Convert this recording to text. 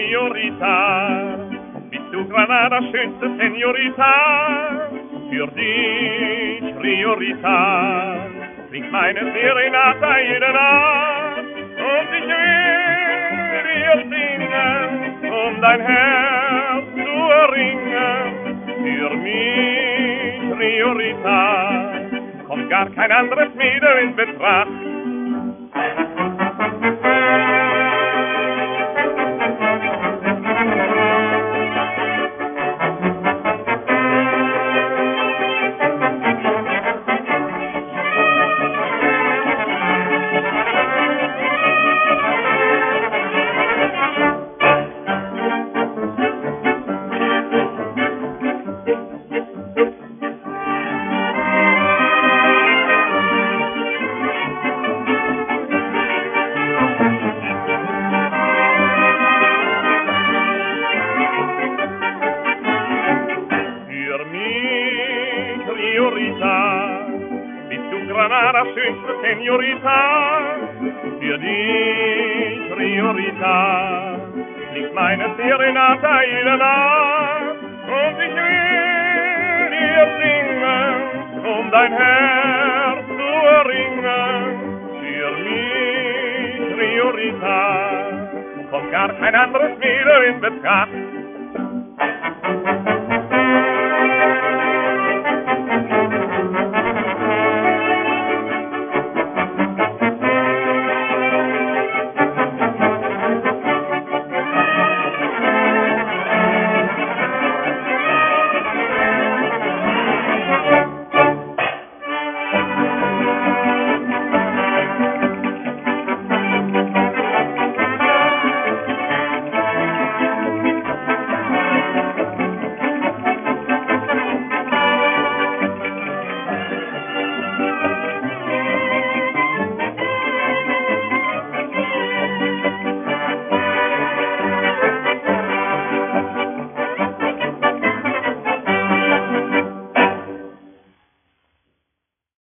Senorita, bist du Granadas schönste Senorita, für dich, Priorita, klingt meine Serenata jede Nacht, und ich will dir singen, um dein Herz zu erringen, für mich, Priorita, kommt gar kein anderes Mädel in Betracht. Bist du Granadas schönste Senorita, für dich, Priorita, liegt meine Serenata jede Nacht, und ich will dir singen, um dein Herz zu erringen, für mich, Priorita, kommt gar kein anderes Mädel in Betracht.